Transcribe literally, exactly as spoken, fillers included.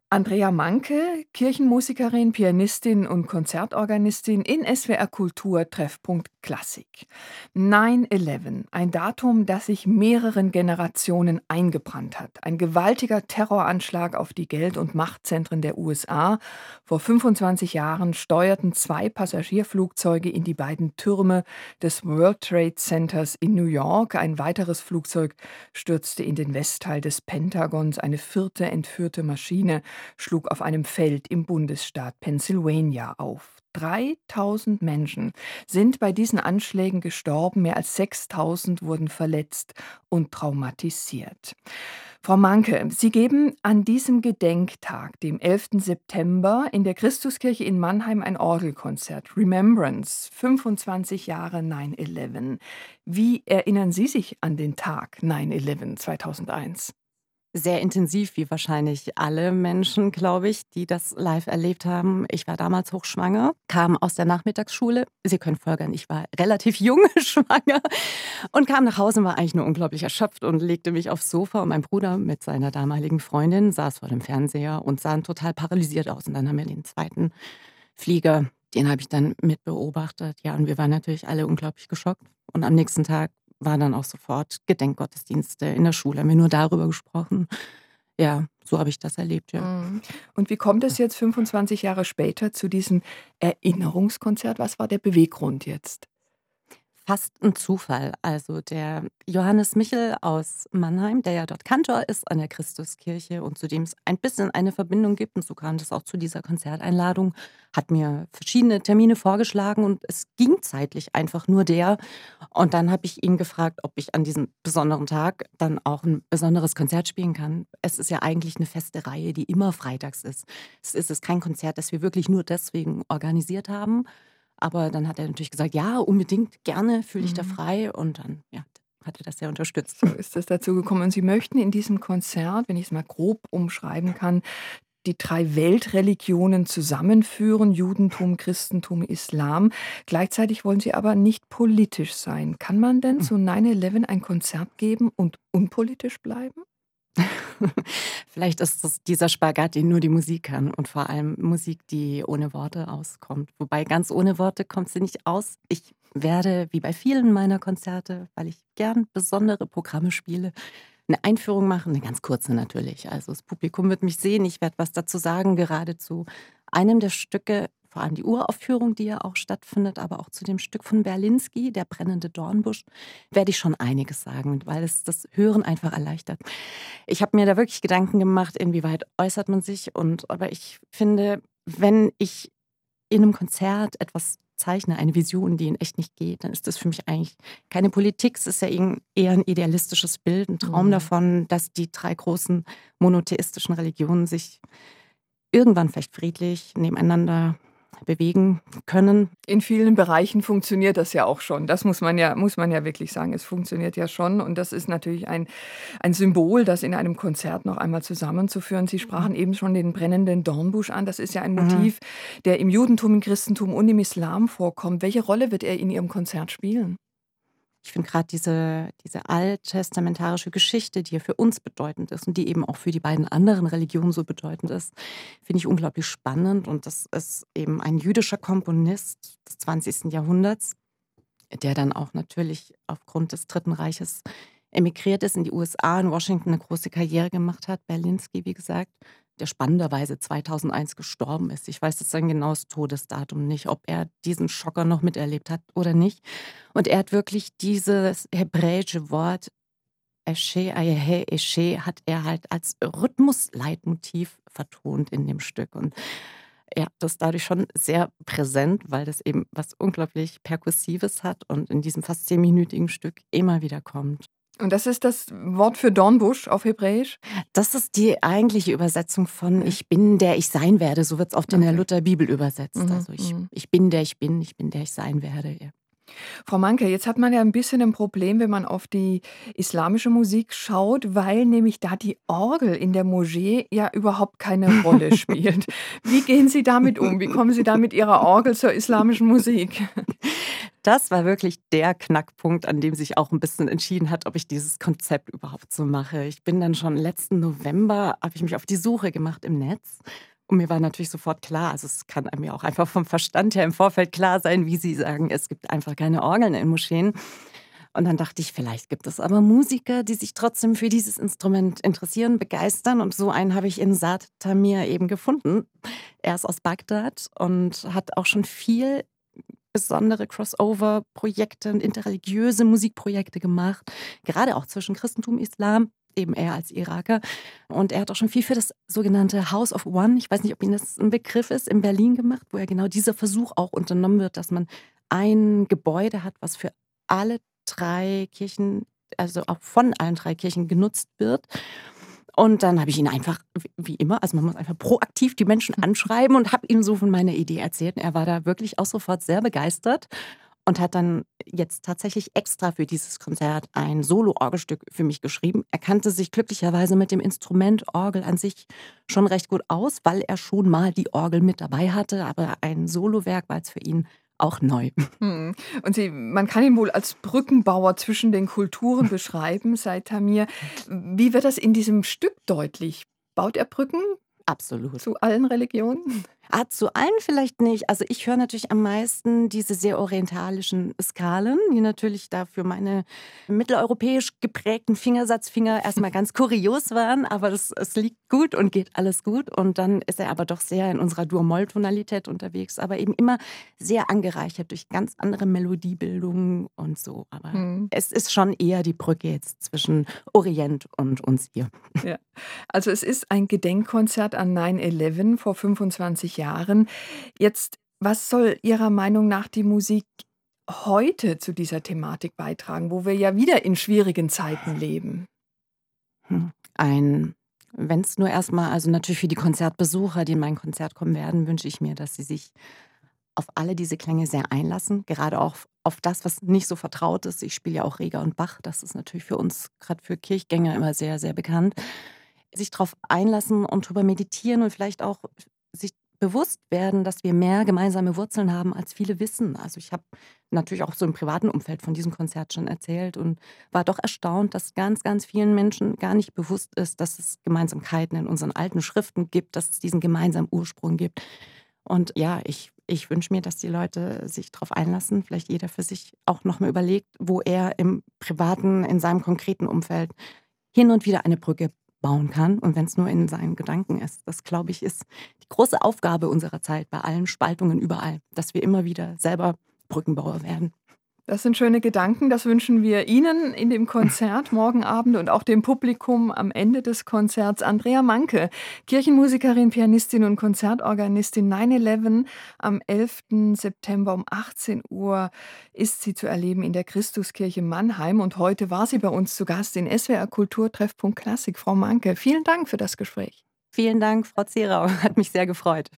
Andrea Manke, Kirchenmusikerin, Pianistin und Konzertorganistin in S W R Kultur Treffpunkt Klassik. neun elf, ein Datum, das sich mehreren Generationen eingebrannt hat. Ein gewaltiger Terroranschlag auf die Geld- und Machtzentren der U S A. Vor fünfundzwanzig Jahren steuerten zwei Passagierflugzeuge in die beiden Türme des World Trade Centers in New York. Ein weiteres Flugzeug stürzte in den Westteil des Pentagons. Eine vierte entführte Maschine schlug auf einem Feld im Bundesstaat Pennsylvania auf. dreitausend Menschen sind bei diesen Anschlägen gestorben, mehr als sechstausend wurden verletzt und traumatisiert. Frau Manke, Sie geben an diesem Gedenktag, dem elften September, in der Christuskirche in Mannheim ein Orgelkonzert. Remembrance, fünfundzwanzig Jahre neun elf. Wie erinnern Sie sich an den Tag neun elf zweitausendeins? Sehr intensiv, wie wahrscheinlich alle Menschen, glaube ich, die das live erlebt haben. Ich war damals hochschwanger, kam aus der Nachmittagsschule. Sie können folgern, ich war relativ jung schwanger und kam nach Hause und war eigentlich nur unglaublich erschöpft und legte mich aufs Sofa. Und mein Bruder mit seiner damaligen Freundin saß vor dem Fernseher und sahen total paralysiert aus. Und dann haben wir den zweiten Flieger, den habe ich dann mit beobachtet. Ja, und wir waren natürlich alle unglaublich geschockt. Und am nächsten Tag war dann auch sofort Gedenkgottesdienste in der Schule, haben wir nur darüber gesprochen. Ja, so habe ich das erlebt, ja. Mhm. Und wie kommt es jetzt fünfundzwanzig Jahre später zu diesem Erinnerungskonzert? Was war der Beweggrund jetzt? Fast ein Zufall. Also der Johannes Michel aus Mannheim, der ja dort Kantor ist an der Christuskirche und zu dem es ein bisschen eine Verbindung gibt, und so kam das auch zu dieser Konzerteinladung, hat mir verschiedene Termine vorgeschlagen und es ging zeitlich einfach nur der. Und dann habe ich ihn gefragt, ob ich an diesem besonderen Tag dann auch ein besonderes Konzert spielen kann. Es ist ja eigentlich eine feste Reihe, die immer freitags ist. Es ist es kein Konzert, das wir wirklich nur deswegen organisiert haben. Aber dann hat er natürlich gesagt: „Ja, unbedingt, gerne, fühle dich da Mhm. frei." Und dann, ja, hat er das sehr unterstützt. So ist es dazu gekommen. Und Sie möchten in diesem Konzert, wenn ich es mal grob umschreiben kann, die drei Weltreligionen zusammenführen: Judentum, Christentum, Islam. Gleichzeitig wollen Sie aber nicht politisch sein. Kann man denn zu neun elf ein Konzert geben und unpolitisch bleiben? Vielleicht ist das dieser Spagat, den nur die Musik kann und vor allem Musik, die ohne Worte auskommt. Wobei ganz ohne Worte kommt sie nicht aus. Ich werde, wie bei vielen meiner Konzerte, weil ich gern besondere Programme spiele, eine Einführung machen, eine ganz kurze natürlich. Also das Publikum wird mich sehen, ich werde was dazu sagen, gerade zu einem der Stücke, vor allem die Uraufführung, die ja auch stattfindet, aber auch zu dem Stück von Berlinski, Der brennende Dornbusch, werde ich schon einiges sagen, weil es das Hören einfach erleichtert. Ich habe mir da wirklich Gedanken gemacht, inwieweit äußert man sich, und aber ich finde, wenn ich in einem Konzert etwas zeichne, eine Vision, die in echt nicht geht, dann ist das für mich eigentlich keine Politik. Es ist ja irgend- eher ein idealistisches Bild, ein Traum Mhm. davon, dass die drei großen monotheistischen Religionen sich irgendwann vielleicht friedlich nebeneinander bewegen können. In vielen Bereichen funktioniert das ja auch schon. Das muss man ja muss man ja wirklich sagen. Es funktioniert ja schon und das ist natürlich ein ein Symbol, das in einem Konzert noch einmal zusammenzuführen. Sie sprachen eben schon den brennenden Dornbusch an. Das ist ja ein Mhm. Motiv, der im Judentum, im Christentum und im Islam vorkommt. Welche Rolle wird er in Ihrem Konzert spielen? Ich finde gerade diese diese alttestamentarische Geschichte, die ja für uns bedeutend ist und die eben auch für die beiden anderen Religionen so bedeutend ist, finde ich unglaublich spannend. Und das ist eben ein jüdischer Komponist des zwanzigsten Jahrhunderts, der dann auch natürlich aufgrund des Dritten Reiches emigriert ist in die U S A, in Washington eine große Karriere gemacht hat, Berlinski, wie gesagt, der spannenderweise zweitausendeins gestorben ist. Ich weiß jetzt sein genaues Todesdatum nicht, ob er diesen Schocker noch miterlebt hat oder nicht. Und er hat wirklich dieses hebräische Wort Esche, Ayehe, Esche hat er halt als Rhythmusleitmotiv vertont in dem Stück. Und ja, das ist dadurch schon sehr präsent, weil das eben was unglaublich Perkussives hat und in diesem fast zehnminütigen Stück immer wieder kommt. Und das ist das Wort für Dornbusch auf Hebräisch? Das ist die eigentliche Übersetzung von Okay, „Ich bin, der ich sein werde", so wird es oft in der okay. Lutherbibel übersetzt. Mhm, Also, ich mhm. ich bin, der ich bin, ich bin, der ich sein werde, ja. Frau Manke, jetzt hat man ja ein bisschen ein Problem, wenn man auf die islamische Musik schaut, weil nämlich da die Orgel in der Moschee ja überhaupt keine Rolle spielt. Wie gehen Sie damit um? Wie kommen Sie da mit Ihrer Orgel zur islamischen Musik? das war wirklich der Knackpunkt, an dem sich auch ein bisschen entschieden hat, ob ich dieses Konzept überhaupt so mache. Ich bin dann schon letzten November habe ich mich auf die Suche gemacht im Netz. Und mir war natürlich sofort klar, also es kann einem ja auch einfach vom Verstand her im Vorfeld klar sein, wie Sie sagen, es gibt einfach keine Orgeln in Moscheen. Und dann dachte ich, vielleicht gibt es aber Musiker, die sich trotzdem für dieses Instrument interessieren, begeistern. Und so einen habe ich in Saad Tamir eben gefunden. Er ist aus Bagdad und hat auch schon viel besondere Crossover-Projekte und interreligiöse Musikprojekte gemacht, gerade auch zwischen Christentum, Islam, eben er als Iraker. Und er hat auch schon viel für das sogenannte House of One, ich weiß nicht, ob Ihnen das ein Begriff ist, in Berlin gemacht, wo ja genau dieser Versuch auch unternommen wird, dass man ein Gebäude hat, was für alle drei Kirchen, also auch von allen drei Kirchen genutzt wird. Und dann habe ich ihn einfach, wie immer, also man muss einfach proaktiv die Menschen anschreiben und habe ihm so von meiner Idee erzählt. Und er war da wirklich auch sofort sehr begeistert und hat dann jetzt tatsächlich extra für dieses Konzert ein Solo-Orgelstück für mich geschrieben. Er kannte sich glücklicherweise mit dem Instrument Orgel an sich schon recht gut aus, weil er schon mal die Orgel mit dabei hatte. Aber ein Solowerk war jetzt für ihn auch neu. Mhm. Und Sie man kann ihn wohl als Brückenbauer zwischen den Kulturen beschreiben, Said Tamir. Wie wird das in diesem Stück deutlich? Baut er Brücken Absolut. zu allen Religionen? Ah, zu allen vielleicht nicht. Also ich höre natürlich am meisten diese sehr orientalischen Skalen, die natürlich da für meine mitteleuropäisch geprägten Fingersatzfinger erstmal ganz kurios waren, aber das, es liegt gut und geht alles gut. Und dann ist er aber doch sehr in unserer Dur-Moll-Tonalität unterwegs, aber eben immer sehr angereichert durch ganz andere Melodiebildungen und so. Aber Mhm. es ist schon eher die Brücke jetzt zwischen Orient und uns hier. Ja. Also es ist ein Gedenkkonzert an nine eleven vor fünfundzwanzig Jahren. Jetzt, was soll Ihrer Meinung nach die Musik heute zu dieser Thematik beitragen, wo wir ja wieder in schwierigen Zeiten leben? Hm. Ein, wenn es nur erstmal, also natürlich für die Konzertbesucher, die in mein Konzert kommen werden, wünsche ich mir, dass sie sich auf alle diese Klänge sehr einlassen, gerade auch auf das, was nicht so vertraut ist. Ich spiele ja auch Reger und Bach, das ist natürlich für uns, gerade für Kirchgänger, immer sehr, sehr bekannt. Sich darauf einlassen und drüber meditieren und vielleicht auch sich bewusst werden, dass wir mehr gemeinsame Wurzeln haben, als viele wissen. Also ich habe natürlich auch so im privaten Umfeld von diesem Konzert schon erzählt und war doch erstaunt, dass ganz, ganz vielen Menschen gar nicht bewusst ist, dass es Gemeinsamkeiten in unseren alten Schriften gibt, dass es diesen gemeinsamen Ursprung gibt. Und ja, ich, ich wünsche mir, dass die Leute sich darauf einlassen, vielleicht jeder für sich auch nochmal überlegt, wo er im privaten, in seinem konkreten Umfeld hin und wieder eine Brücke bauen kann. Und wenn es nur in seinen Gedanken ist. Das, glaube ich, ist die große Aufgabe unserer Zeit bei allen Spaltungen überall, dass wir immer wieder selber Brückenbauer werden. Das sind schöne Gedanken. Das wünschen wir Ihnen in dem Konzert morgen Abend und auch dem Publikum am Ende des Konzerts. Andrea Manke, Kirchenmusikerin, Pianistin und Konzertorganistin. nine eleven am elften September um achtzehn Uhr ist sie zu erleben in der Christuskirche Mannheim. Und heute war sie bei uns zu Gast in S W R Kultur Treffpunkt Klassik. Frau Manke, vielen Dank für das Gespräch. Vielen Dank, Frau Zerau. Hat mich sehr gefreut.